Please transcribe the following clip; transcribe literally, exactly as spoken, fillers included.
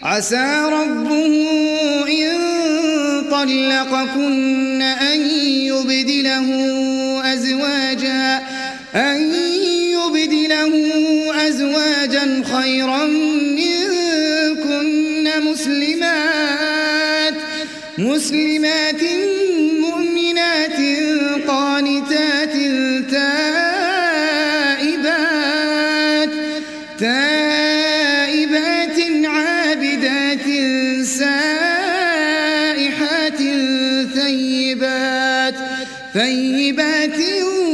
عسى ربه إن طلقكن أن يبدله أزواجا أن يبدله أزواجا خيرا منكن مسلمات مسلمات مؤمنات قانتات تائبات تائبات عابدات سائحات ثيبات ثيبات